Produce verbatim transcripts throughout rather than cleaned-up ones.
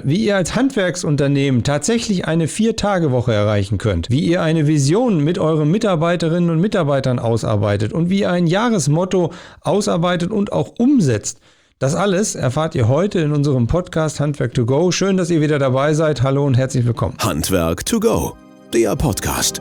wie ihr als Handwerksunternehmen tatsächlich eine Vier-Tage-Woche erreichen könnt, wie ihr eine Vision mit euren Mitarbeiterinnen und Mitarbeitern ausarbeitet und wie ihr ein Jahresmotto ausarbeitet und auch umsetzt. Das alles erfahrt ihr heute in unserem Podcast Handwerk to go. Schön, dass ihr wieder dabei seid. Hallo und herzlich willkommen. Handwerk to go, der Podcast.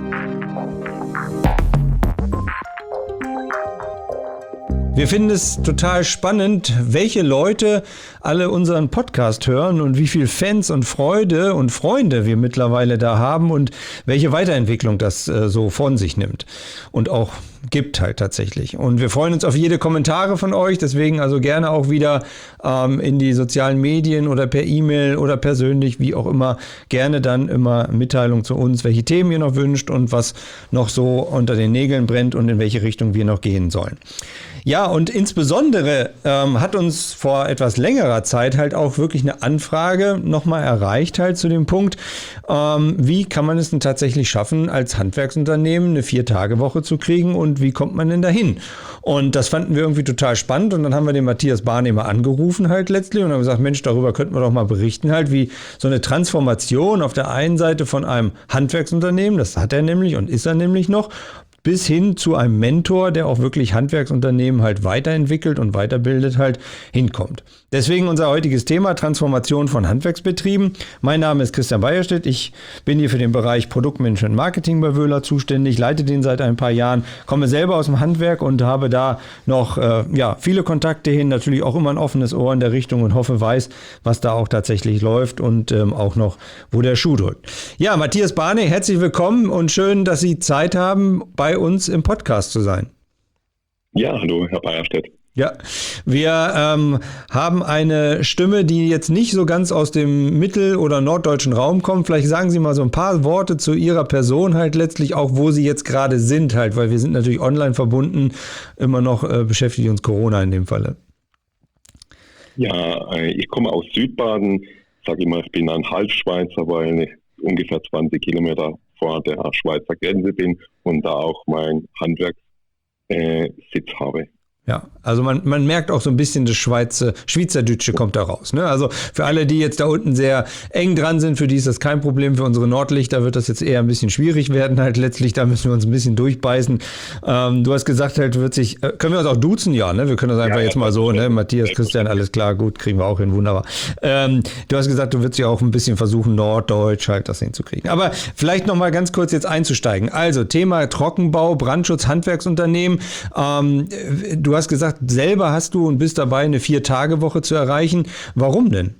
Wir finden es total spannend, welche Leute alle unseren Podcast hören und wie viel Fans und Freude und Freunde wir mittlerweile da haben und welche Weiterentwicklung das äh, so von sich nimmt und auch gibt halt tatsächlich. Und wir freuen uns auf jede Kommentare von euch, deswegen also gerne auch wieder ähm, in die sozialen Medien oder per E-Mail oder persönlich, wie auch immer, gerne dann immer Mitteilung zu uns, welche Themen ihr noch wünscht und was noch so unter den Nägeln brennt und in welche Richtung wir noch gehen sollen. Ja, und insbesondere ähm, hat uns vor etwas längerer Zeit halt auch wirklich eine Anfrage nochmal erreicht halt zu dem Punkt, ähm, wie kann man es denn tatsächlich schaffen, als Handwerksunternehmen eine Vier-Tage-Woche zu kriegen und wie kommt man denn dahin? Und das fanden wir irgendwie total spannend und dann haben wir den Matthias Barney mal angerufen halt letztlich und haben gesagt, Mensch, darüber könnten wir doch mal berichten halt, wie so eine Transformation auf der einen Seite von einem Handwerksunternehmen, das hat er nämlich und ist er nämlich noch, bis hin zu einem Mentor, der auch wirklich Handwerksunternehmen halt weiterentwickelt und weiterbildet halt hinkommt. Deswegen unser heutiges Thema Transformation von Handwerksbetrieben. Mein Name ist Christian Beierstedt. Ich bin hier für den Bereich Produktmanagement Marketing bei Wöhler zuständig, leite den seit ein paar Jahren, komme selber aus dem Handwerk und habe da noch äh, ja, viele Kontakte hin, natürlich auch immer ein offenes Ohr in der Richtung und hoffe, weiß, was da auch tatsächlich läuft und ähm, auch noch, wo der Schuh drückt. Ja, Matthias Barney, herzlich willkommen und schön, dass Sie Zeit haben, bei uns im Podcast zu sein. Ja, hallo, Herr Beierstedt. Ja, wir ähm, haben eine Stimme, die jetzt nicht so ganz aus dem mittel- oder norddeutschen Raum kommt. Vielleicht sagen Sie mal so ein paar Worte zu Ihrer Person halt letztlich auch, wo Sie jetzt gerade sind halt, weil wir sind natürlich online verbunden. Immer noch äh, beschäftigt uns Corona in dem Falle. Ja, äh, ich komme aus Südbaden. Sag ich mal, ich bin ein Halbschweizer, weil ich ungefähr zwanzig Kilometer vor der Schweizer Grenze bin und da auch mein Handwerkssitz äh, habe. Ja, also man, man merkt auch so ein bisschen das Schweizer, Schweizerdeutsche kommt da raus. Ne? Also für alle, die jetzt da unten sehr eng dran sind, für die ist das kein Problem. Für unsere Nordlichter wird das jetzt eher ein bisschen schwierig werden halt letztlich. Da müssen wir uns ein bisschen durchbeißen. Ähm, du hast gesagt halt, wird sich, äh, können wir uns auch duzen? Ja, ne? Wir können das einfach ja, jetzt mal so, ne? Matthias, Christian, alles klar, gut, kriegen wir auch hin, wunderbar. Ähm, du hast gesagt, du würdest ja auch ein bisschen versuchen, Norddeutsch halt das hinzukriegen. Aber vielleicht noch mal ganz kurz jetzt einzusteigen. Also Thema Trockenbau, Brandschutz, Handwerksunternehmen. Ähm, du Du hast gesagt, selber hast du und bist dabei, eine Vier-Tage-Woche zu erreichen. Warum denn?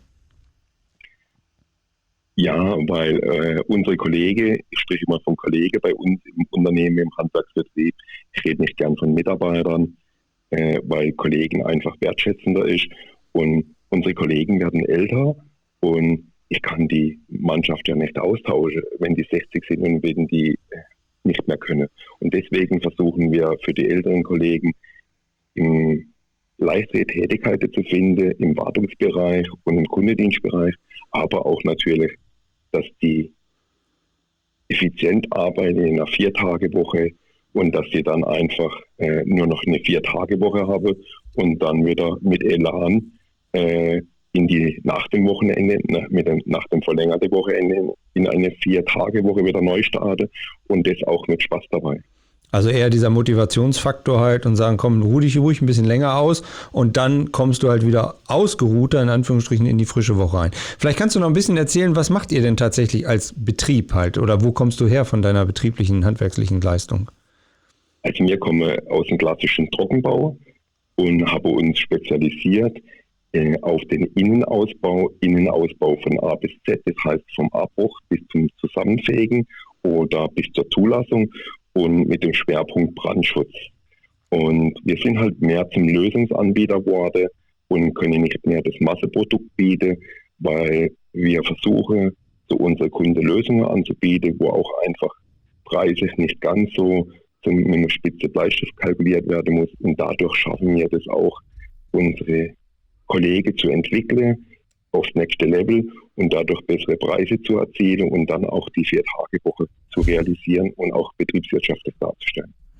Ja, weil äh, unsere Kollege, ich spreche immer vom Kollege bei uns im Unternehmen, im Handwerksbetrieb, ich rede nicht gern von Mitarbeitern, äh, weil Kollegen einfach wertschätzender ist und unsere Kollegen werden älter und ich kann die Mannschaft ja nicht austauschen, wenn die sechzig sind und wenn die nicht mehr können. Und deswegen versuchen wir für die älteren Kollegen im leichtere Tätigkeiten zu finden, im Wartungsbereich und im Kundendienstbereich, aber auch natürlich, dass die effizient arbeiten in einer Vier-Tage-Woche und dass sie dann einfach äh, nur noch eine Vier-Tage-Woche haben und dann wieder mit Elan äh, in die nach dem Wochenende, nach, mit dem, nach dem verlängerten Wochenende in eine Vier-Tage-Woche wieder neu starten und das auch mit Spaß dabei. Also eher dieser Motivationsfaktor halt und sagen, komm, ruh dich ruhig ein bisschen länger aus und dann kommst du halt wieder ausgeruhter in Anführungsstrichen in die frische Woche rein. Vielleicht kannst du noch ein bisschen erzählen, was macht ihr denn tatsächlich als Betrieb halt oder wo kommst du her von deiner betrieblichen, handwerklichen Leistung? Also wir kommen aus dem klassischen Trockenbau und haben uns spezialisiert äh, auf den Innenausbau, Innenausbau von A bis Z, das heißt vom Abbruch bis zum Zusammenfegen oder bis zur Zulassung. Und mit dem Schwerpunkt Brandschutz. Und wir sind halt mehr zum Lösungsanbieter geworden und können nicht mehr das Masseprodukt bieten, weil wir versuchen, zu unseren Kunden Lösungen anzubieten, wo auch einfach preislich nicht ganz so zum, mit einem spitzen Bleistift kalkuliert werden muss. Und dadurch schaffen wir das auch, unsere Kollegen zu entwickeln aufs nächste Level und dadurch bessere Preise zu erzielen und dann auch die Vier-Tage-Woche zu realisieren und auch betriebswirtschaftlich darzustellen.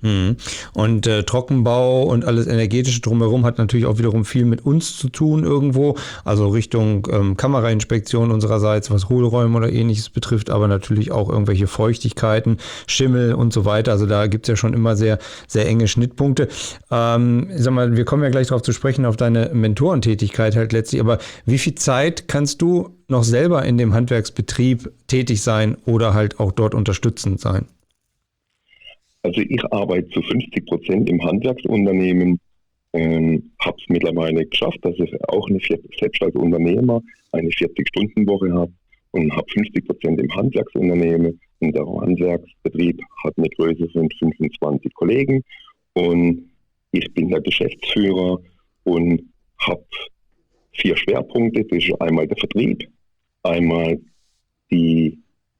Und äh, Trockenbau und alles Energetische drumherum hat natürlich auch wiederum viel mit uns zu tun irgendwo, also Richtung ähm, Kamerainspektion unsererseits, was Hohlräume oder ähnliches betrifft, aber natürlich auch irgendwelche Feuchtigkeiten, Schimmel und so weiter. Also da gibt es ja schon immer sehr, sehr enge Schnittpunkte. Ähm, sag mal, wir kommen ja gleich darauf zu sprechen, auf deine Mentorentätigkeit halt letztlich, aber wie viel Zeit kannst du noch selber in dem Handwerksbetrieb tätig sein oder halt auch dort unterstützend sein? Also ich arbeite zu fünfzig Prozent im Handwerksunternehmen, ähm, habe es mittlerweile geschafft, dass ich auch eine selbst als Unternehmer eine vierzig-Stunden-Woche habe und habe fünfzig Prozent im Handwerksunternehmen. Und der Handwerksbetrieb hat eine Größe von fünfundzwanzig Kollegen und ich bin der Geschäftsführer und habe vier Schwerpunkte. Das ist einmal der Vertrieb, einmal die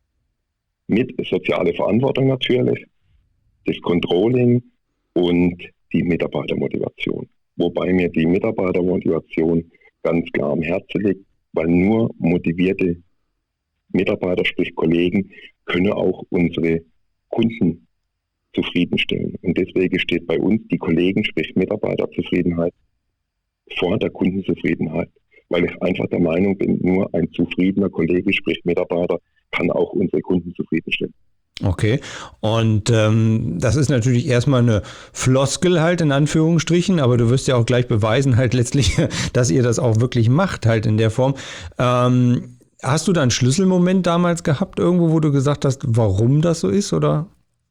mit soziale Verantwortung natürlich, das Controlling und die Mitarbeitermotivation. Wobei mir die Mitarbeitermotivation ganz klar am Herzen liegt, weil nur motivierte Mitarbeiter, sprich Kollegen, können auch unsere Kunden zufriedenstellen. Und deswegen steht bei uns die Kollegen, sprich Mitarbeiterzufriedenheit, vor der Kundenzufriedenheit. Weil ich einfach der Meinung bin, nur ein zufriedener Kollege, sprich Mitarbeiter, kann auch unsere Kunden zufriedenstellen. Okay, und ähm, das ist natürlich erstmal eine Floskel halt in Anführungsstrichen, aber du wirst ja auch gleich beweisen halt letztlich, dass ihr das auch wirklich macht halt in der Form. Ähm, hast du da einen Schlüsselmoment damals gehabt irgendwo, wo du gesagt hast, warum das so ist, oder?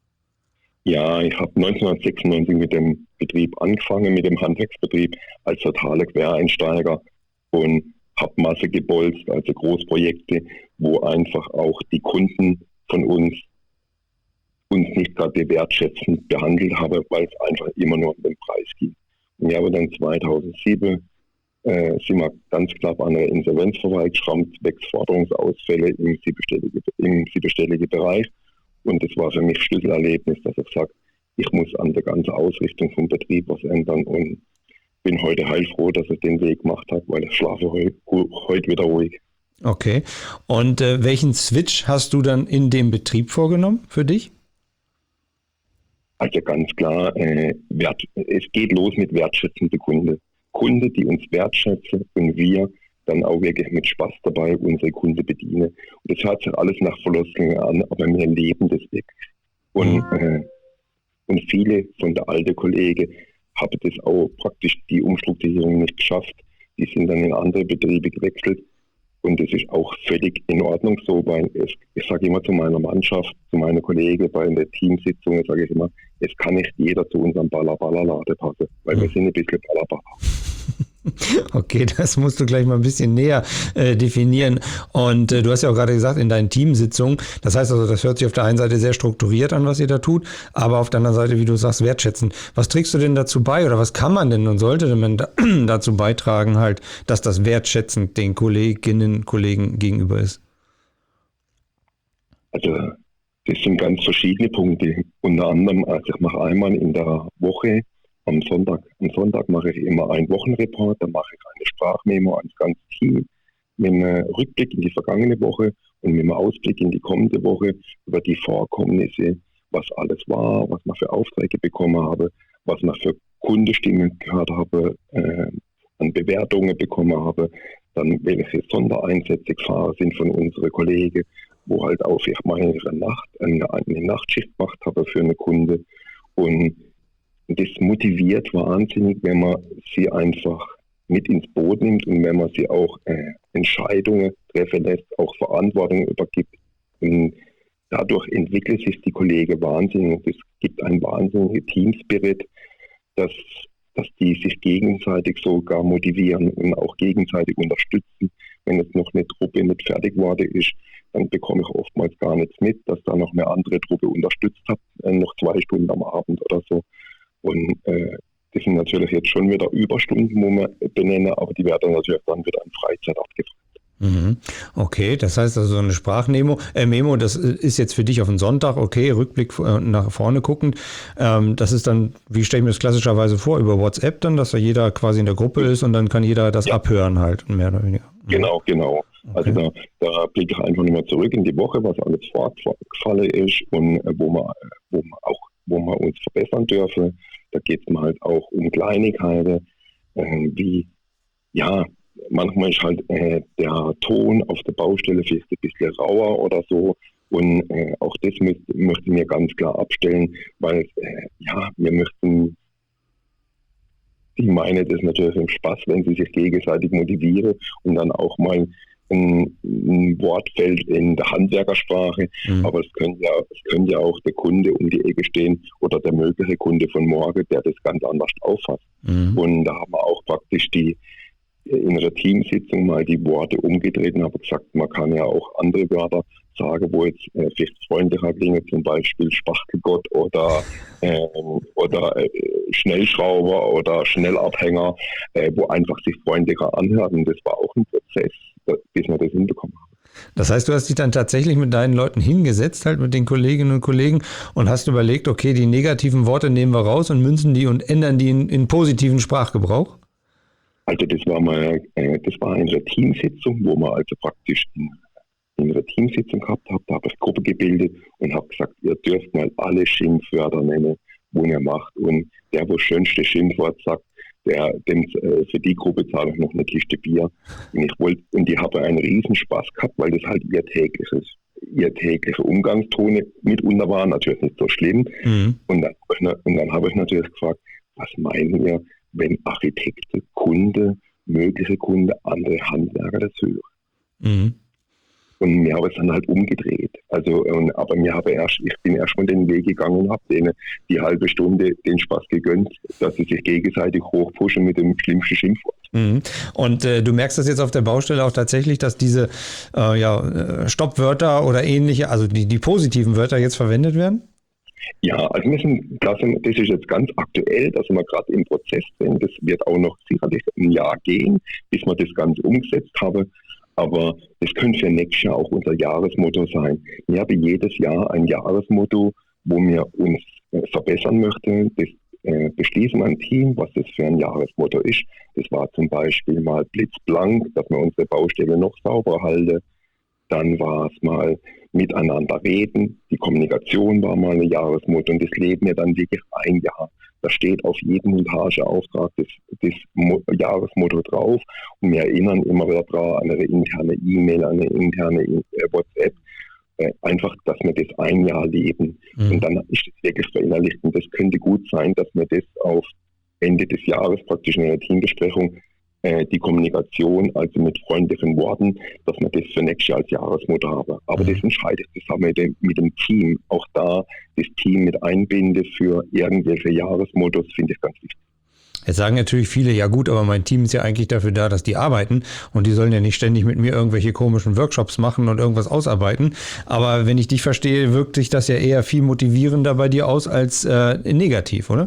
Ja, ich habe neunzehnhundertsechsundneunzig mit dem Betrieb angefangen, mit dem Handwerksbetrieb als totaler Quereinsteiger und habe Masse gebolzt, also Großprojekte, wo einfach auch die Kunden von uns uns nicht gerade wertschätzend behandelt habe, weil es einfach immer nur um den Preis ging. Und ich habe dann zweitausendsieben äh, sind wir ganz knapp an der Insolvenz vorbeigeschrammt, sechs Forderungsausfälle im siebenstelligen im siebenstelligen Bereich. Und das war für mich Schlüsselerlebnis, dass ich sage, ich muss an der ganzen Ausrichtung vom Betrieb was ändern und bin heute heilfroh, dass ich den Weg gemacht habe, weil ich schlafe heute, heute wieder ruhig. Okay. Und äh, welchen Switch hast du dann in dem Betrieb vorgenommen für dich? Also ganz klar, äh, wert, es geht los mit wertschätzenden Kunden. Kunden, die uns wertschätzen und wir dann auch wirklich mit Spaß dabei unsere Kunden bedienen. Und das hört sich alles nach Floskeln an, aber wir leben das wirklich. Und, mhm. äh, und viele von der alten Kollegen haben das auch praktisch die Umstrukturierung nicht geschafft. Die sind dann in andere Betriebe gewechselt. Und das ist auch völlig in Ordnung so, weil es, ich sage immer zu meiner Mannschaft, zu meinen Kollegen bei der Teamsitzung, sage ich immer, es kann nicht jeder zu unserem Balla-Balla-Lade passen, weil wir sind ein bisschen Balla-Balla. Okay, das musst du gleich mal ein bisschen näher äh, definieren. Und äh, du hast ja auch gerade gesagt, in deinen Teamsitzungen, das heißt also, das hört sich auf der einen Seite sehr strukturiert an, was ihr da tut, aber auf der anderen Seite, wie du sagst, wertschätzen. Was trägst du denn dazu bei oder was kann man denn und sollte denn man da, dazu beitragen, halt, dass das wertschätzend den Kolleginnen, Kollegen gegenüber ist? Also, das sind ganz verschiedene Punkte. Unter anderem, also ich mache einmal in der Woche Am Sonntag, am Sonntag mache ich immer einen Wochenreport, dann mache ich eine Sprachmemo ans ganze Team mit einem Rückblick in die vergangene Woche und mit einem Ausblick in die kommende Woche über die Vorkommnisse, was alles war, was man für Aufträge bekommen habe, was man für Kundenstimmen gehört habe, äh, an Bewertungen bekommen habe, dann welche Sondereinsätze gefahren sind von unseren Kollegen, wo halt auch ich mal eine Nacht, eine, eine Nachtschicht gemacht habe für eine Kunde und das motiviert wahnsinnig, wenn man sie einfach mit ins Boot nimmt und wenn man sie auch äh, Entscheidungen treffen lässt, auch Verantwortung übergibt. Und dadurch entwickelt sich die Kollegen wahnsinnig. Und es gibt einen wahnsinnigen Teamspirit, dass, dass die sich gegenseitig sogar motivieren und auch gegenseitig unterstützen. Wenn jetzt noch eine Truppe nicht fertig geworden ist, dann bekomme ich oftmals gar nichts mit, dass da noch eine andere Truppe unterstützt hat, äh, noch zwei Stunden am Abend oder so. Und äh, das sind natürlich jetzt schon wieder Überstunden, wo wir benennen, aber die werden natürlich dann wieder in Freizeit abgefragt. Mhm. Okay, das heißt also so eine Sprachmemo, äh, Memo, das ist jetzt für dich auf den Sonntag, okay, Rückblick äh, nach vorne guckend. Ähm, das ist dann, wie stelle ich mir das klassischerweise vor, über WhatsApp dann, dass da jeder quasi in der Gruppe ist und dann kann jeder das ja. abhören halt, mehr oder weniger. Mhm. Genau, genau. Okay. Also da, da blicke ich einfach nicht mehr zurück in die Woche, was alles vorgefallen ist und äh, wo man, wo man auch wo wir uns verbessern dürfen. Da geht es halt auch um Kleinigkeiten, äh, wie, ja, manchmal ist halt äh, der Ton auf der Baustelle vielleicht ein bisschen rauer oder so. Und äh, auch das müsst, möchten wir ganz klar abstellen, weil äh, ja, wir möchten, die meinen das natürlich im Spaß, wenn sie sich gegenseitig motivieren und dann auch mal ein, ein Wort fällt in der Handwerkersprache, mhm. aber es könnte, ja, es könnte ja auch der Kunde um die Ecke stehen oder der mögliche Kunde von morgen, der das ganz anders auffasst. Mhm. Und da haben wir auch praktisch die in einer Teamsitzung mal die Worte umgedreht und habe gesagt, man kann ja auch andere Wörter sagen, wo jetzt äh, vielleicht freundlicher klingen, zum Beispiel Spachtelgott oder, äh, oder äh, Schnellschrauber oder Schnellabhänger, äh, wo einfach sich freundlicher anhört. Und das war auch ein Prozess, bis wir das hinbekommen haben. Das heißt, du hast dich dann tatsächlich mit deinen Leuten hingesetzt, halt mit den Kolleginnen und Kollegen und hast überlegt, okay, die negativen Worte nehmen wir raus und münzen die und ändern die in, in positiven Sprachgebrauch? Also das war mal, äh, das war eine Teamsitzung, wo man also praktisch in, in einer Teamsitzung gehabt hat. Da habe ich eine Gruppe gebildet und habe gesagt, ihr dürft mal alle Schimpfwörter nennen, wo ihr macht. Und der, wo das schönste Schimpfwort sagt, der, dem, äh, für die Gruppe zahle ich noch eine Kiste Bier. Und ich wollte, und die haben einen riesen Spaß gehabt, weil das halt ihr tägliches, ihr tägliche Umgangstone mitunter war, natürlich nicht so schlimm. Mhm. Und dann, und dann habe ich natürlich gefragt, was meinen ihr, wenn Architekten, Kunde, mögliche Kunde, andere Handwerker das hören. Mhm. Und mir habe es dann halt umgedreht. Also, und, aber mir habe erst, ich bin erst mal den Weg gegangen und habe denen die halbe Stunde den Spaß gegönnt, dass sie sich gegenseitig hochpushen mit dem schlimmsten Schimpfwort. Mhm. Und äh, du merkst das jetzt auf der Baustelle auch tatsächlich, dass diese äh, ja, Stoppwörter oder ähnliche, also die, die positiven Wörter jetzt verwendet werden? Ja, also wir sind, das ist jetzt ganz aktuell, dass wir gerade im Prozess sind. Das wird auch noch sicherlich ein Jahr gehen, bis wir das Ganze umgesetzt haben. Aber das könnte für nächstes Jahr auch unser Jahresmotto sein. Wir haben jedes Jahr ein Jahresmotto, wo wir uns äh, verbessern möchten. Das äh, beschließen wir ein Team, was das für ein Jahresmotto ist. Das war zum Beispiel mal blitzblank, dass wir unsere Baustelle noch sauber halten. Dann war es mal miteinander reden. Die Kommunikation war mal ein Jahresmotto und das leben wir dann wirklich ein Jahr. Da steht auf jedem Montageauftrag das, das Jahresmotto drauf und wir erinnern immer wieder daran an eine interne E-Mail, an eine interne WhatsApp. Äh, einfach, dass wir das ein Jahr leben. Mhm. Und dann ist das wirklich verinnerlicht. Und das könnte gut sein, dass wir das auf Ende des Jahres praktisch in einer Teambesprechung die Kommunikation, also mit freundlichen Worten, dass man das für nächstes Jahr als Jahresmotto haben. Aber mhm. das entscheidet zusammen mit dem, mit dem Team. Auch da das Team mit einbinde für irgendwelche Jahresmottos, finde ich ganz wichtig. Jetzt sagen natürlich viele, ja gut, aber mein Team ist ja eigentlich dafür da, dass die arbeiten und die sollen ja nicht ständig mit mir irgendwelche komischen Workshops machen und irgendwas ausarbeiten. Aber wenn ich dich verstehe, wirkt sich das ja eher viel motivierender bei dir aus als äh, negativ, oder?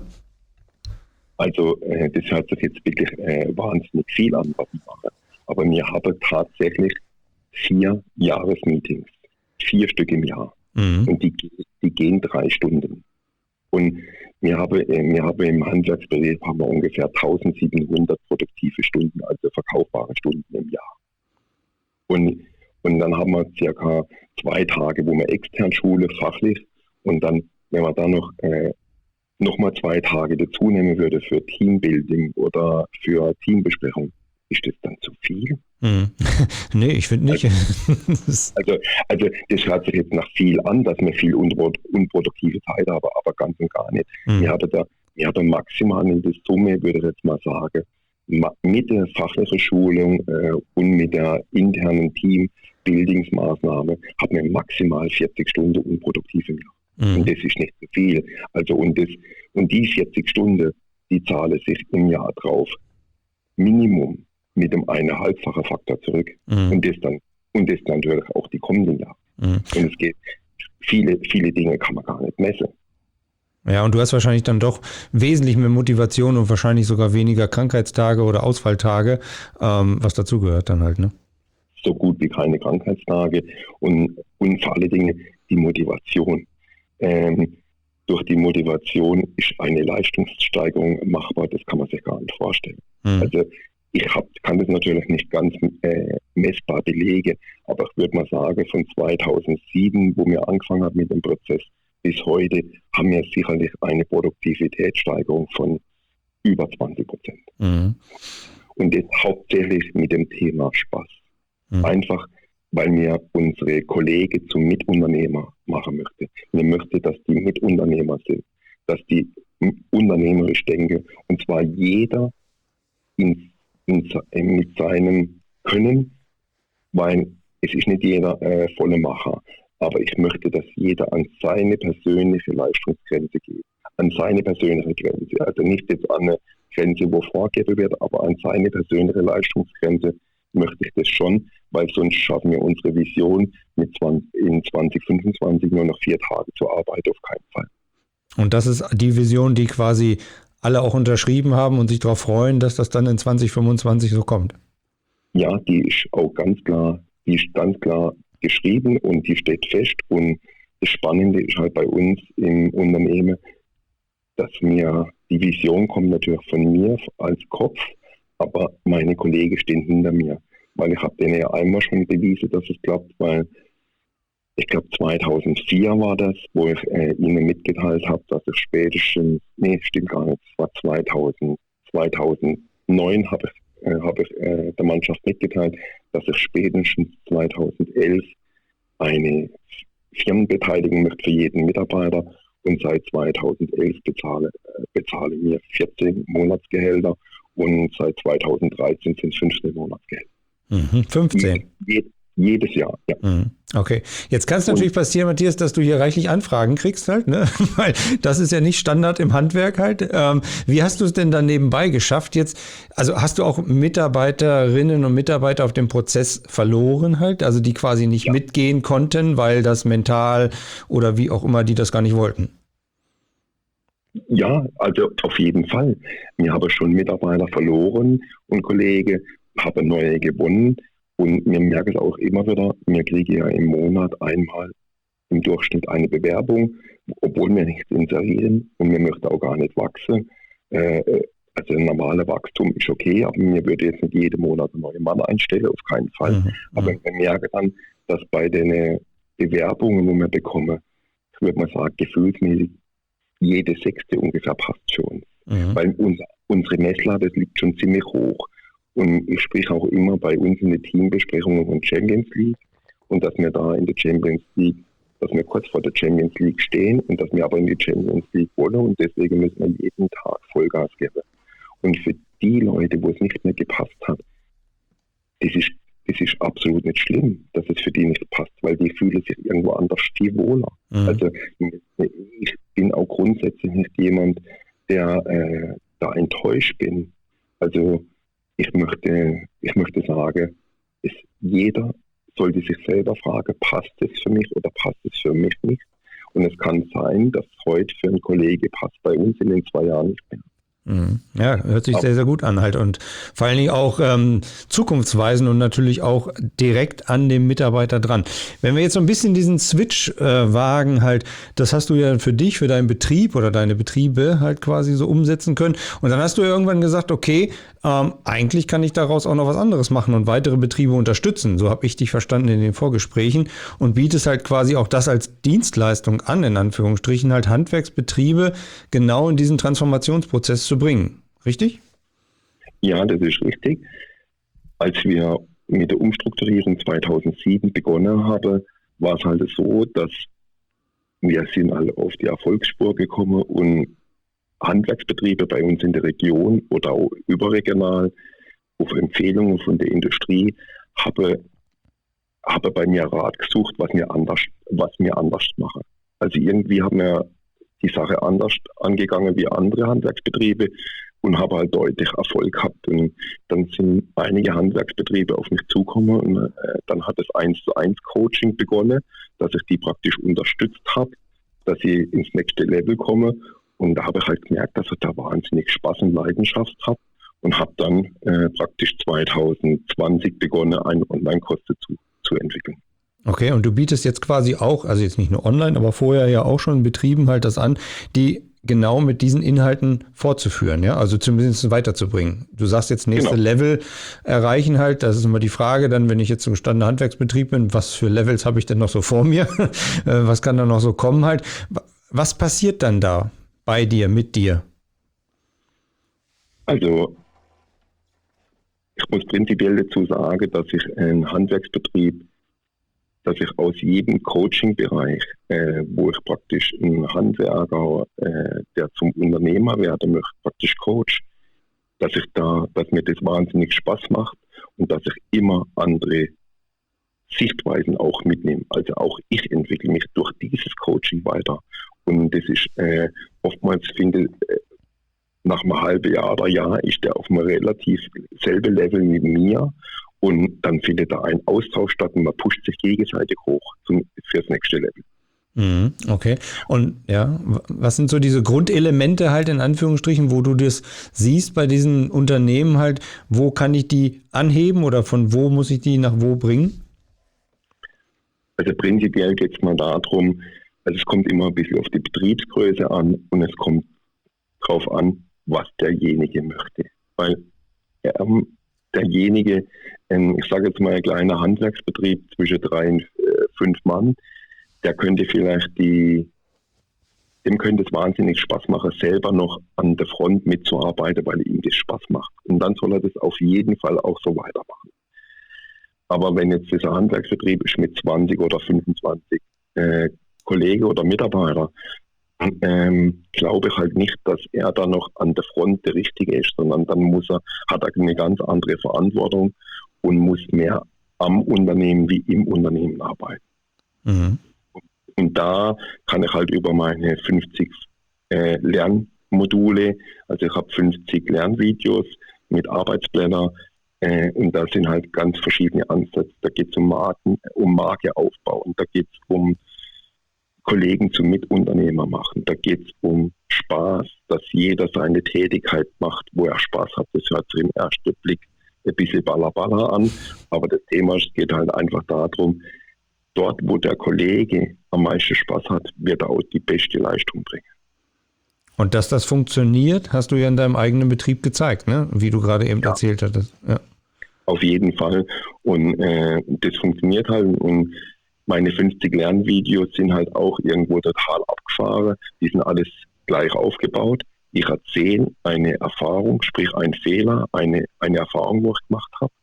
Also äh, das hört sich jetzt wirklich äh, wahnsinnig viel an, was ich mache. Aber wir haben tatsächlich vier Jahresmeetings, vier Stück im Jahr. Mhm. Und die, die gehen drei Stunden. Und wir haben, äh, wir haben im Handwerksbetrieb haben wir ungefähr eintausendsiebenhundert produktive Stunden, also verkaufbare Stunden im Jahr. Und, und dann haben wir circa zwei Tage, wo wir extern schule, fachlich. Und dann, wenn wir da noch äh, nochmal zwei Tage dazu nehmen würde für Teambuilding oder für Teambesprechung, ist das dann zu viel? Hm. Nee, ich finde nicht. Also, also, also das hört sich jetzt nach viel an, dass wir viel unproduktive Zeit haben, aber ganz und gar nicht. Hm. Wir haben da wir haben maximal in der Summe, würde ich jetzt mal sagen, mit der fachlichen Schulung äh, und mit der internen Teambuildingsmaßnahme haben wir maximal vierzig Stunden unproduktiv im Jahr. Mhm. Und das ist nicht so viel. Also und, das, und die vierzig Stunden, die zahlen sich im Jahr drauf Minimum mit dem eineinhalbfachen Faktor zurück. Mhm. Und das dann und das dann natürlich auch die kommenden Jahre. Mhm. Und es geht, viele, viele Dinge kann man gar nicht messen. Ja, und du hast wahrscheinlich dann doch wesentlich mehr Motivation und wahrscheinlich sogar weniger Krankheitstage oder Ausfalltage, ähm, was dazugehört dann halt, ne? So gut wie keine Krankheitstage und, und vor allen Dingen die Motivation. Ähm, durch die Motivation ist eine Leistungssteigerung machbar, das kann man sich gar nicht vorstellen. Mhm. Also ich hab, kann das natürlich nicht ganz äh, messbar belegen, aber ich würde mal sagen, von zweitausendsieben, wo wir angefangen haben mit dem Prozess, bis heute haben wir sicherlich eine Produktivitätssteigerung von über zwanzig Prozent. Mhm. Und das hauptsächlich mit dem Thema Spaß. Mhm. Einfach, weil wir unsere Kollegen zum Mitunternehmer machen möchten. Wir möchten, dass die Mitunternehmer sind, dass die unternehmerisch denken, und zwar jeder in, in, mit seinem Können, weil es ist nicht jeder äh, volle Macher. Aber ich möchte, dass jeder an seine persönliche Leistungsgrenze geht. An seine persönliche Grenze. Also nicht jetzt an eine Grenze, wo vorgegeben wird, aber an seine persönliche Leistungsgrenze möchte ich das schon, weil sonst schaffen wir unsere Vision mit zwanzig, in zwanzig fünfundzwanzig nur noch vier Tage zur Arbeit auf keinen Fall. Und das ist die Vision, die quasi alle auch unterschrieben haben und sich darauf freuen, dass das dann in zwanzig fünfundzwanzig so kommt. Ja, die ist auch ganz klar, die ist ganz klar geschrieben und die steht fest. Und das Spannende ist halt bei uns im Unternehmen, dass mir die Vision kommt natürlich von mir als Kopf, aber meine Kollegen stehen hinter mir. Weil ich habe denen ja einmal schon bewiesen, dass es klappt, weil ich glaube zweitausendvier war das, wo ich äh, ihnen mitgeteilt habe, dass ich spätestens, nee, stimmt gar nicht, es war zweitausend, zweitausendneun habe ich, äh, hab ich äh, der Mannschaft mitgeteilt, dass ich spätestens zweitausendelf eine Firmenbeteiligung möchte für jeden Mitarbeiter, und seit zweitausendelf bezahle, äh, bezahle mir vierzehn Monatsgehälter und seit zweitausenddreizehn sind es fünfzehn Monatsgehälter. Mhm, fünfzehn? Je, jedes Jahr, ja. Mhm. Okay, jetzt kann es natürlich und, passieren, Matthias, dass du hier reichlich Anfragen kriegst halt, ne? Weil das ist ja nicht Standard im Handwerk halt. Ähm, wie hast du es denn dann nebenbei geschafft jetzt? Also hast du auch Mitarbeiterinnen und Mitarbeiter auf dem Prozess verloren halt, also die quasi nicht ja. mitgehen konnten, weil das mental oder wie auch immer die das gar nicht wollten? Ja, also auf jeden Fall. Wir haben schon Mitarbeiter verloren und Kollegen haben neue gewonnen. Und wir merken es auch immer wieder, wir kriegen ja im Monat einmal im Durchschnitt eine Bewerbung, obwohl wir nichts inserieren und wir möchten auch gar nicht wachsen. Äh, also ein normales Wachstum ist okay, aber wir würden jetzt nicht jeden Monat einen neuen Mann einstellen, auf keinen Fall. Mhm. Aber wir merken dann, dass bei den Bewerbungen, die wir bekommen, ich würde mal sagen, gefühlsmäßig jede sechste ungefähr passt schon. Mhm. Weil unser, unsere Messlatte liegt schon ziemlich hoch. Und ich spreche auch immer bei uns in den Teambesprechungen von Champions League und dass wir da in der Champions League, dass wir kurz vor der Champions League stehen und dass wir aber in die Champions League wollen und deswegen müssen wir jeden Tag Vollgas geben. Und für die Leute, wo es nicht mehr gepasst hat, das ist, das ist absolut nicht schlimm, dass es für die nicht passt, weil die fühlen sich irgendwo anders viel wohler. Mhm. Also ich bin auch grundsätzlich nicht jemand, der äh, da enttäuscht bin. Also Ich möchte, ich möchte sagen, es, jeder sollte sich selber fragen, passt es für mich oder passt es für mich nicht? Und es kann sein, dass heute für einen Kollege passt, bei uns in den zwei Jahren nicht mehr. Ja, hört sich sehr, sehr gut an halt und vor allen Dingen auch ähm, zukunftsweisend und natürlich auch direkt an dem Mitarbeiter dran. Wenn wir jetzt so ein bisschen diesen Switch äh, wagen halt, das hast du ja für dich, für deinen Betrieb oder deine Betriebe halt quasi so umsetzen können und dann hast du ja irgendwann gesagt, okay, ähm, eigentlich kann ich daraus auch noch was anderes machen und weitere Betriebe unterstützen. So habe ich dich verstanden in den Vorgesprächen und bietest halt quasi auch das als Dienstleistung an, in Anführungsstrichen, halt Handwerksbetriebe genau in diesen Transformationsprozess zu bringen. Richtig? Ja, das ist richtig. Als wir mit der Umstrukturierung zweitausendsieben begonnen haben, war es halt so, dass wir sind alle auf die Erfolgsspur gekommen und Handwerksbetriebe bei uns in der Region oder auch überregional auf Empfehlungen von der Industrie habe, habe bei mir Rat gesucht, was wir anders, was wir anders machen. Also irgendwie haben wir die Sache anders angegangen wie andere Handwerksbetriebe und habe halt deutlich Erfolg gehabt. Und dann sind einige Handwerksbetriebe auf mich zugekommen und äh, dann hat das eins zu eins Coaching begonnen, dass ich die praktisch unterstützt habe, dass sie ins nächste Level kommen. Und da habe ich halt gemerkt, dass ich da wahnsinnig Spaß und Leidenschaft habe und habe dann äh, praktisch zwanzig zwanzig begonnen, einen Online-Kurs dazu zu entwickeln. Okay, und du bietest jetzt quasi auch, also jetzt nicht nur online, aber vorher ja auch schon Betrieben halt das an, die genau mit diesen Inhalten fortzuführen, ja, also zumindest weiterzubringen. Du sagst jetzt nächste genau. Level erreichen halt, das ist immer die Frage, dann wenn ich jetzt so ein gestandener Handwerksbetrieb bin, was für Levels habe ich denn noch so vor mir, was kann da noch so kommen halt, Was passiert dann da bei dir, mit dir? Also ich muss prinzipiell dazu sagen, dass ich einen Handwerksbetrieb, dass ich aus jedem Coaching-Bereich, äh, wo ich praktisch einen Handwerker, äh, der zum Unternehmer werden möchte, praktisch coach, dass ich da, dass mir das wahnsinnig Spaß macht und dass ich immer andere Sichtweisen auch mitnehme. Also auch ich entwickle mich durch dieses Coaching weiter. Und das ist äh, oftmals, finde ich, äh, nach einem halben Jahr oder Jahr ist der auf einem relativ selben Level mit mir und dann findet da ein Austausch statt und man pusht sich gegenseitig hoch zum, fürs nächste Level. Mhm, okay. Und ja, was sind so diese Grundelemente halt in Anführungsstrichen, wo du das siehst bei diesen Unternehmen halt, wo kann ich die anheben oder von wo muss ich die nach wo bringen? Also prinzipiell geht es mal darum, also es kommt immer ein bisschen auf die Betriebsgröße an und es kommt darauf an, was derjenige möchte. Weil ähm, derjenige, ähm, ich sage jetzt mal ein kleiner Handwerksbetrieb zwischen drei und äh, fünf Mann, der könnte vielleicht die, dem könnte es wahnsinnig Spaß machen, selber noch an der Front mitzuarbeiten, weil ihm das Spaß macht. Und dann soll er das auf jeden Fall auch so weitermachen. Aber wenn jetzt dieser Handwerksbetrieb ist mit zwanzig oder fünfundzwanzig äh, Kollegen oder Mitarbeiter, Ähm, glaube ich halt nicht, dass er da noch an der Front der Richtige ist, sondern dann muss er, hat er eine ganz andere Verantwortung und muss mehr am Unternehmen wie im Unternehmen arbeiten. Mhm. Und da kann ich halt über meine fünfzig äh, Lernmodule, also ich habe fünfzig Lernvideos mit Arbeitsblättern äh, und da sind halt ganz verschiedene Ansätze. Da geht es um Marken, um Markeaufbau und da geht es um Kollegen zum Mitunternehmer machen. Da geht es um Spaß, dass jeder seine Tätigkeit macht, wo er Spaß hat. Das hört sich im ersten Blick ein bisschen ballerballer an, aber das Thema geht halt einfach darum, dort, wo der Kollege am meisten Spaß hat, wird er auch die beste Leistung bringen. Und dass das funktioniert, hast du ja in deinem eigenen Betrieb gezeigt, ne? Wie du gerade eben ja. erzählt hattest. Ja. Auf jeden Fall. Und äh, das funktioniert halt und meine fünfzig Lernvideos sind halt auch irgendwo total abgefahren. Die sind alles gleich aufgebaut. Ich erzähle eine Erfahrung, sprich ein Fehler, eine, eine Erfahrung, die ich gemacht habe.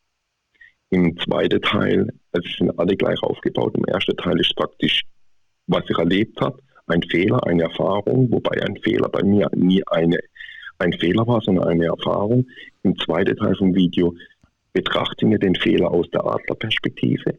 Im zweiten Teil, also sind alle gleich aufgebaut. Im ersten Teil ist praktisch, was ich erlebt habe, ein Fehler, eine Erfahrung, wobei ein Fehler bei mir nie eine, ein Fehler war, sondern eine Erfahrung. Im zweiten Teil vom Video betrachte ich den Fehler aus der Adlerperspektive.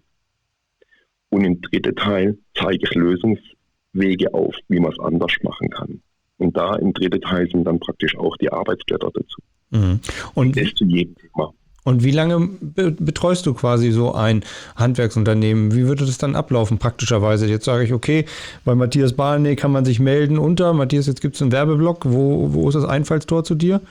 Und im dritten Teil zeige ich Lösungswege auf, wie man es anders machen kann. Und da im dritten Teil sind dann praktisch auch die Arbeitsblätter dazu. Mhm. Und, das zu jedem Thema. Und wie lange be- betreust du quasi so ein Handwerksunternehmen? Wie würde das dann ablaufen praktischerweise? Jetzt sage ich, okay, bei Matthias Barney kann man sich melden unter. Matthias, jetzt gibt es einen Werbeblock. Wo, wo ist das Einfallstor zu dir?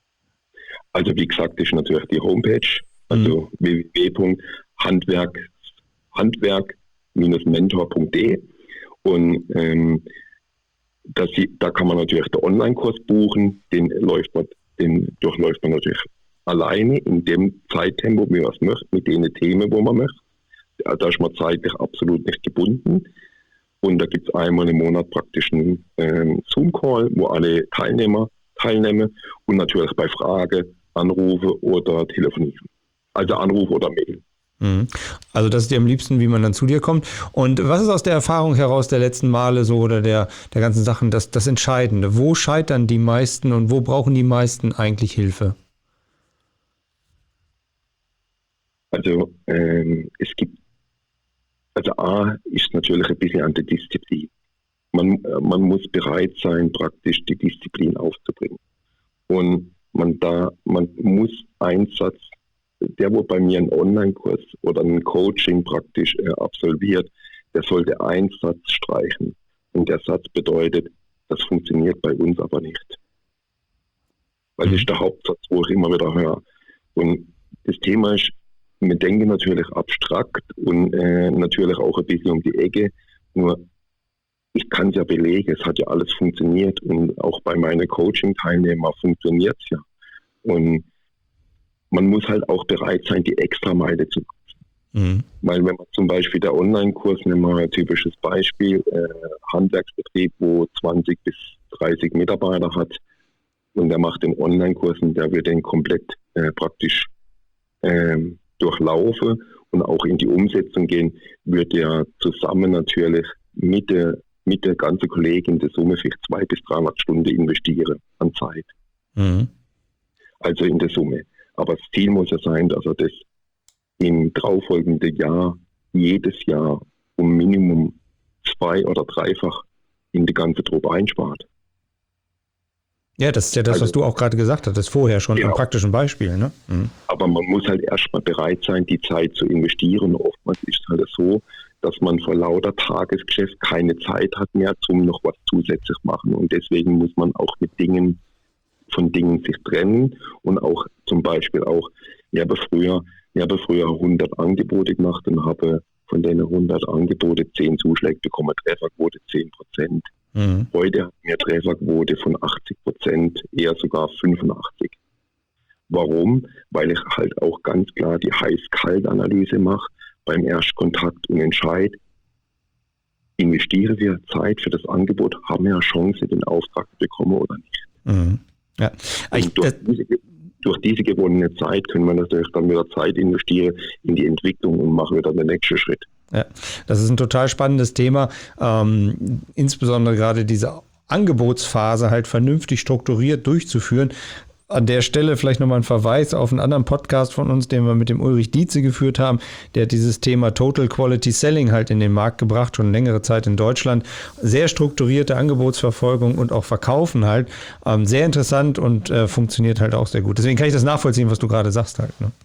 Also wie gesagt, das ist natürlich die Homepage, also mhm. w w w punkt handwerk handwerk mentor punkt d e und ähm, das, da kann man natürlich den Online-Kurs buchen, den läuft man, den durchläuft man natürlich alleine in dem Zeittempo, wie man es möchte, mit den Themen, wo man möchte. Da ist man zeitlich absolut nicht gebunden. Und da gibt es einmal im Monat praktisch einen ähm, Zoom-Call, wo alle Teilnehmer teilnehmen und natürlich bei Fragen anrufen oder telefonieren. Also Anruf oder Mail. Also das ist dir am liebsten, wie man dann zu dir kommt. Und was ist aus der Erfahrung heraus der letzten Male so oder der, der ganzen Sachen das, das Entscheidende? Wo scheitern die meisten und wo brauchen die meisten eigentlich Hilfe? Also ähm, es gibt, also A ist natürlich ein bisschen an der Disziplin. Man, man muss bereit sein, praktisch die Disziplin aufzubringen. Und man da, man muss Einsatz, der, wo bei mir einen Online-Kurs oder ein Coaching praktisch äh, absolviert, der sollte einen Satz streichen. Und der Satz bedeutet, das funktioniert bei uns aber nicht. Weil das ist der Hauptsatz, wo ich immer wieder höre. Und das Thema ist, wir denken natürlich abstrakt und äh, natürlich auch ein bisschen um die Ecke. Nur ich kann es ja belegen, es hat ja alles funktioniert und auch bei meinen Coaching-Teilnehmern funktioniert es ja. Und man muss halt auch bereit sein, die Extrameile zu, Mhm. Weil wenn man zum Beispiel der Online-Kurs, nehmen wir ein typisches Beispiel, äh, Handwerksbetrieb, wo zwanzig bis dreißig Mitarbeiter hat und der macht den Online-Kurs und der wird den komplett äh, praktisch äh, durchlaufen und auch in die Umsetzung gehen, wird er zusammen natürlich mit der, mit der ganzen Kollegin in der Summe vielleicht zwei bis dreihundert Stunden investieren an Zeit. Mhm. Also in der Summe. Aber das Ziel muss ja sein, dass er das im darauffolgenden Jahr jedes Jahr um Minimum zwei- oder dreifach in die ganze Truppe einspart. Ja, das ist ja das, also, was du auch gerade gesagt hattest, vorher schon, genau, an praktischen Beispielen. Ne? Mhm. Aber man muss halt erstmal bereit sein, die Zeit zu investieren. Oftmals ist es halt so, dass man vor lauter Tagesgeschäft keine Zeit hat mehr, zum noch was zusätzlich machen. Und deswegen muss man auch mit Dingen, von Dingen sich trennen und auch zum Beispiel auch, ich habe früher, ich habe früher hundert Angebote gemacht und habe von den hundert Angebote zehn Zuschläge bekommen, Trefferquote zehn Prozent. Mhm. Heute haben wir Trefferquote von achtzig Prozent, eher sogar fünfundachtzig. Warum? Weil ich halt auch ganz klar die Heiß-Kalt-Analyse mache beim Erstkontakt und entscheide, investieren wir Zeit für das Angebot, haben wir eine Chance, den Auftrag zu bekommen oder nicht. Mhm. Ja. Ich, durch, diese, durch diese gewonnene Zeit können wir natürlich dann wieder Zeit investieren in die Entwicklung und machen wieder den nächsten Schritt. Ja, das ist ein total spannendes Thema, ähm, insbesondere gerade diese Angebotsphase halt vernünftig strukturiert durchzuführen. An der Stelle vielleicht nochmal ein Verweis auf einen anderen Podcast von uns, den wir mit dem Ulrich Dietze geführt haben. Der hat dieses Thema Total Quality Selling halt in den Markt gebracht, schon längere Zeit in Deutschland. Sehr strukturierte Angebotsverfolgung und auch Verkaufen halt. Ähm, sehr interessant und äh, funktioniert halt auch sehr gut. Deswegen kann ich das nachvollziehen, was du gerade sagst halt. Ne?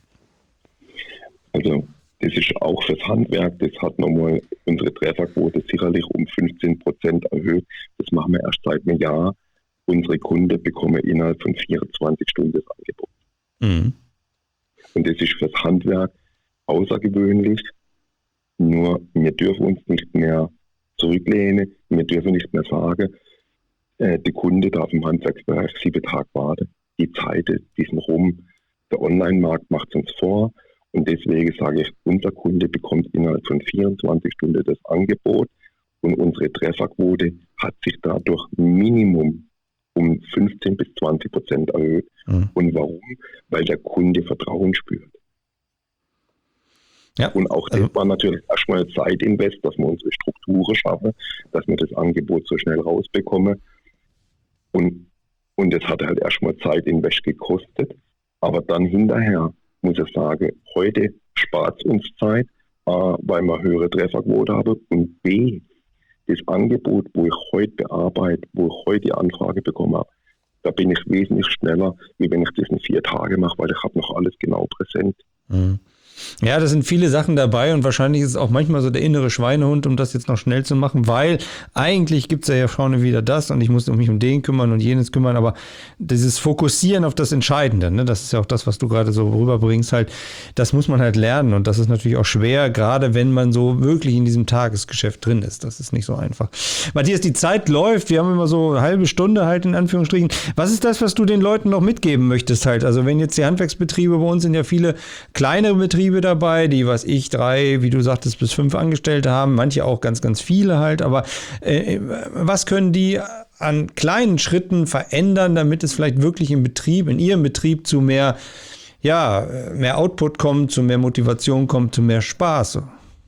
Also das ist auch fürs Handwerk, das hat nochmal unsere Trefferquote sicherlich um fünfzehn Prozent erhöht. Das machen wir erst seit einem Jahr. Unsere Kunden bekommen innerhalb von vierundzwanzig Stunden das Angebot. Mhm. Und das ist fürs Handwerk außergewöhnlich. Nur wir dürfen uns nicht mehr zurücklehnen, wir dürfen nicht mehr sagen, äh, der Kunde darf im Handwerksbereich sieben Tage warten. Die Zeit, die sind rum. Der Online-Markt macht es uns vor. Und deswegen sage ich, unser Kunde bekommt innerhalb von vierundzwanzig Stunden das Angebot und unsere Trefferquote hat sich dadurch Minimum um fünfzehn bis zwanzig Prozent erhöht. Mhm. Und warum? Weil der Kunde Vertrauen spürt. Ja, und auch das also, war natürlich erstmal Zeitinvest, dass wir unsere Strukturen schaffen, dass wir das Angebot so schnell rausbekommen. Und, und das hat halt erstmal Zeitinvest gekostet. Aber dann hinterher muss ich sagen, heute spart es uns Zeit, A, weil wir höhere Trefferquote haben und B, das Angebot, wo ich heute bearbeite, wo ich heute die Anfrage bekommen habe, da bin ich wesentlich schneller, wie wenn ich das in vier Tage mache, weil ich habe noch alles genau präsent. Mhm. Ja, da sind viele Sachen dabei und wahrscheinlich ist es auch manchmal so der innere Schweinehund, um das jetzt noch schnell zu machen, weil eigentlich gibt es ja schon wieder das und ich muss mich um den kümmern und jenes kümmern, aber dieses Fokussieren auf das Entscheidende, ne, das ist ja auch das, was du gerade so rüberbringst, halt, das muss man halt lernen und das ist natürlich auch schwer, gerade wenn man so wirklich in diesem Tagesgeschäft drin ist. Das ist nicht so einfach. Matthias, die Zeit läuft, wir haben immer so eine halbe Stunde halt in Anführungsstrichen. Was ist das, was du den Leuten noch mitgeben möchtest halt? Also wenn jetzt die Handwerksbetriebe, bei uns sind ja viele kleinere Betriebe dabei, die, was ich, drei, wie du sagtest, bis fünf Angestellte haben, manche auch ganz, ganz viele halt, aber äh, was können die an kleinen Schritten verändern, damit es vielleicht wirklich im Betrieb, in ihrem Betrieb zu mehr, ja, mehr Output kommt, zu mehr Motivation kommt, zu mehr Spaß?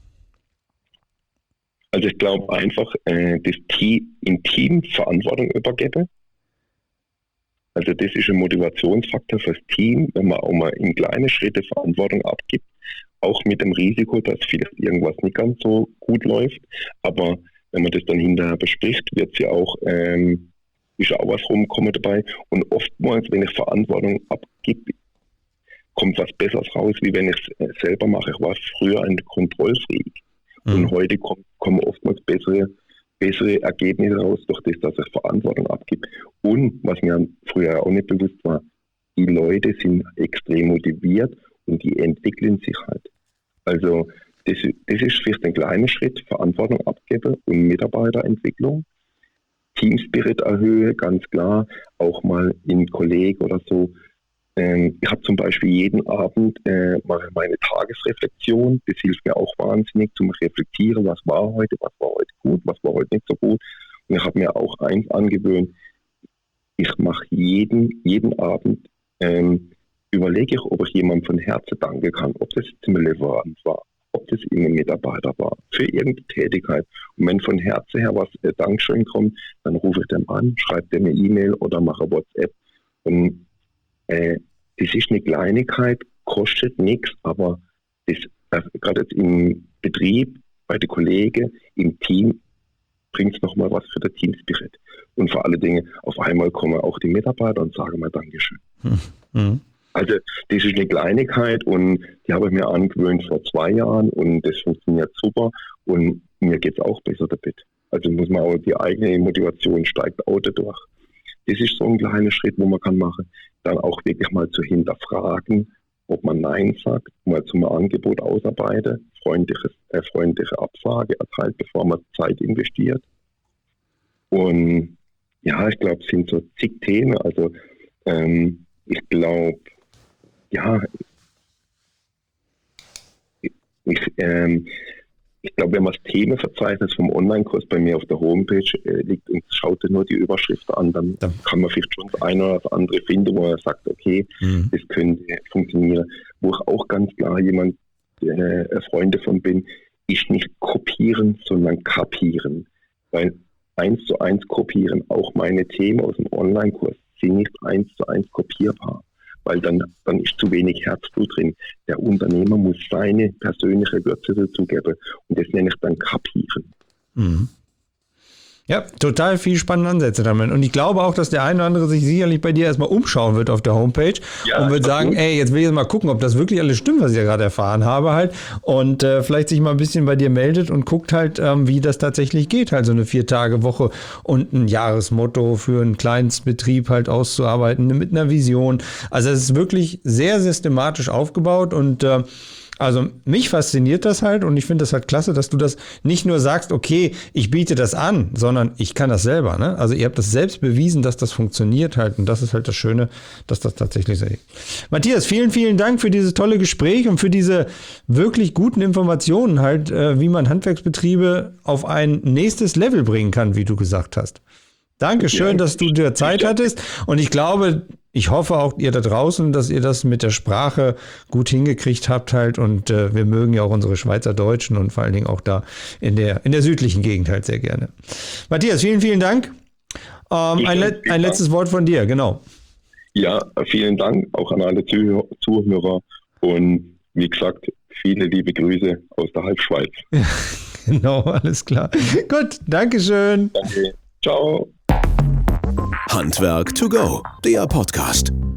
Also ich glaube einfach, äh, das Team, im Team Verantwortung übergeben. Also das ist ein Motivationsfaktor fürs Team, wenn man auch mal in kleine Schritte Verantwortung abgibt, auch mit dem Risiko, dass vielleicht irgendwas nicht ganz so gut läuft. Aber wenn man das dann hinterher bespricht, wird es ja auch, ähm, ist auch was rumkommen dabei. Und oftmals, wenn ich Verantwortung abgebe, kommt was Besseres raus, wie wenn ich es selber mache. Ich war früher ein Kontrollfreak. Mhm. Und heute kommt, kommen oftmals bessere bessere Ergebnisse raus, durch das, dass ich Verantwortung abgebe. Und, was mir früher auch nicht bewusst war, die Leute sind extrem motiviert und die entwickeln sich halt. Also das, das ist vielleicht ein kleiner Schritt, Verantwortung abgeben und Mitarbeiterentwicklung. Teamspirit erhöhe, ganz klar, auch mal in Kollegen oder so Ähm, ich habe zum Beispiel jeden Abend äh, mache meine Tagesreflexion. Das hilft mir auch wahnsinnig zum Reflektieren, was war heute, was war heute gut, was war heute nicht so gut. Und ich habe mir auch eins angewöhnt, ich mache jeden, jeden Abend, ähm, überlege ich, ob ich jemandem von Herzen danken kann, ob das jetzt ein Lieferant war, ob das irgendein Mitarbeiter war, für irgendeine Tätigkeit. Und wenn von Herzen her was äh, Dankeschön kommt, dann rufe ich dem an, schreibe dem eine E-Mail oder mache WhatsApp. Und äh, das ist eine Kleinigkeit, kostet nichts, aber das, also gerade jetzt im Betrieb, bei den Kollegen, im Team, bringt es nochmal was für den Teamspirit. Und vor allen Dingen, auf einmal kommen auch die Mitarbeiter und sagen mal Dankeschön. Mhm. Also das ist eine Kleinigkeit und die habe ich mir angewöhnt vor zwei Jahren und das funktioniert super und mir geht es auch besser damit. Also muss man auch, die eigene Motivation steigt auch dadurch. Das ist so ein kleiner Schritt, wo man kann machen. Dann auch wirklich mal zu hinterfragen, ob man Nein sagt, mal zum Angebot ausarbeitet, freundliches, äh, freundliche Absage erteilt, bevor man Zeit investiert. Und ja, ich glaube, es sind so zig Themen. Also ähm, ich glaube, ja, ich, ähm, ich glaube, wenn man das Themenverzeichnis vom Online-Kurs bei mir auf der Homepage äh, liegt und schaut nur die Überschrift an, dann ja. kann man vielleicht schon das eine oder das andere finden, wo er sagt, okay, mhm. das könnte funktionieren. Wo ich auch ganz klar jemand, äh, Freund davon bin, ist nicht kopieren, sondern kapieren. Weil eins zu eins kopieren, auch meine Themen aus dem Online-Kurs sind nicht eins zu eins kopierbar. Weil dann, dann ist zu wenig Herzblut drin. Der Unternehmer muss seine persönliche Würze dazugeben und das nenne ich dann kapieren. Mhm. Ja, total viel spannende Ansätze damit. Und ich glaube auch, dass der eine oder andere sich sicherlich bei dir erstmal umschauen wird auf der Homepage ja, und wird sagen, gut. ey, jetzt will ich mal gucken, ob das wirklich alles stimmt, was ich ja gerade erfahren habe halt. Und äh, vielleicht sich mal ein bisschen bei dir meldet und guckt halt, ähm, wie das tatsächlich geht. Halt so eine Vier-Tage-Woche und ein Jahresmotto für einen Kleinstbetrieb halt auszuarbeiten mit einer Vision. Also es ist wirklich sehr systematisch aufgebaut und äh, also mich fasziniert das halt und ich finde das halt klasse, dass du das nicht nur sagst, okay, ich biete das an, sondern ich kann das selber. Ne? Also ihr habt das selbst bewiesen, dass das funktioniert halt und das ist halt das Schöne, dass das tatsächlich so ist. Matthias, vielen, vielen Dank für dieses tolle Gespräch und für diese wirklich guten Informationen halt, wie man Handwerksbetriebe auf ein nächstes Level bringen kann, wie du gesagt hast. Dankeschön, ja, dass du dir Zeit hattest und ich glaube, ich hoffe auch ihr da draußen, dass ihr das mit der Sprache gut hingekriegt habt halt und äh, wir mögen ja auch unsere Schweizerdeutschen und vor allen Dingen auch da in der, in der südlichen Gegend halt sehr gerne. Matthias, vielen, vielen Dank. Ähm, ein, le- ein letztes Wort von dir, genau. Ja, vielen Dank auch an alle Zuh- Zuhörer und wie gesagt, viele liebe Grüße aus der Halbschweiz. Ja, genau, alles klar. Gut, Dankeschön. Danke, ciao. Handwerk to go, der Podcast.